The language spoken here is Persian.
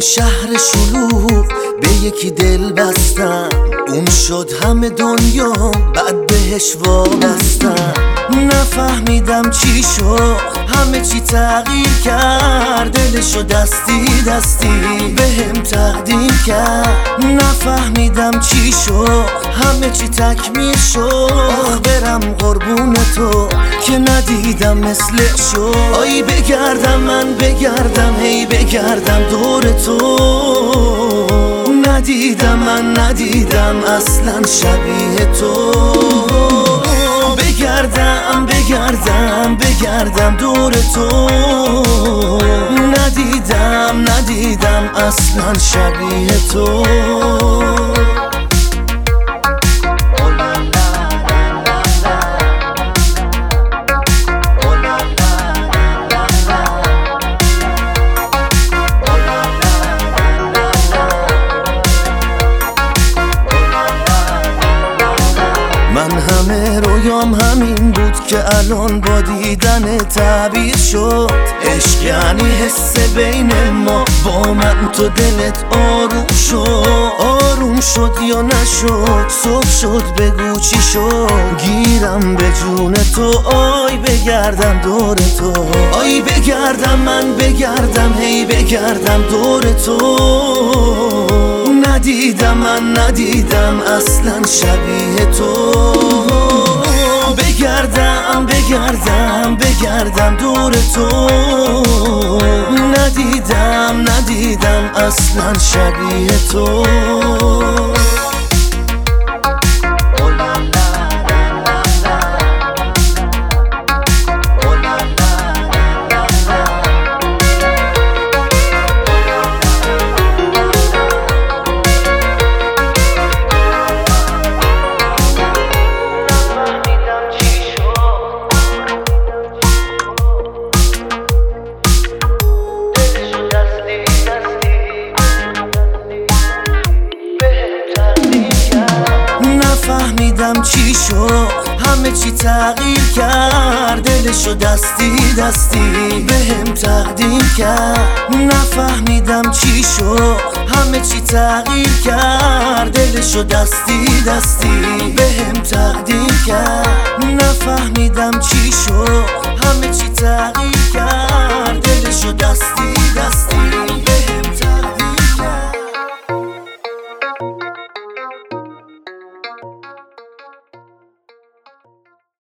شهر شلوغ به یکی دل بستم، اون شد همه دنیا بعد بهش وابستم. نفهمیدم چی شد، همه چی تغییر کرد، دلشو دستی دستی بهم تقدیم کرد. نفهمیدم چی شد، همه چی تکمیل شد، برم قربون تو که ندیدم مثل شد. آی بگردم من بگردم، هی بگردم دور تو، ندیدم من ندیدم اصلا شبیه تو. بگردم بگردم بگردم دور تو، ندیدم ندیدم اصلا شبیه تو. من همه رویام همین بود که الان با دیدن تعبیر شد. عشق یعنی حس بین ما، با من تو دلت آروم شد. آروم شد یا نشد، صبح شد بگو چی شد. گیرم به جون تو، آی بگردم دور تو. آی بگردم من بگردم، هی بگردم دور تو، ندیدم من ندیدم اصلا شبیه تو. بگردم بگردم بگردم دور تو، ندیدم ندیدم اصلا شبیه تو. نفهمیدم چی شد، همه چی تغییر کرد، دلشو دستی دستی بهم تقدیم کرد. نفهمیدم چی شد، همه چی تغییر کرد، دلشو دستی دستی بهم تقدیم کرد. نفهمیدم چی شد، همه چی تغییر کرد، دلشو دستی دستی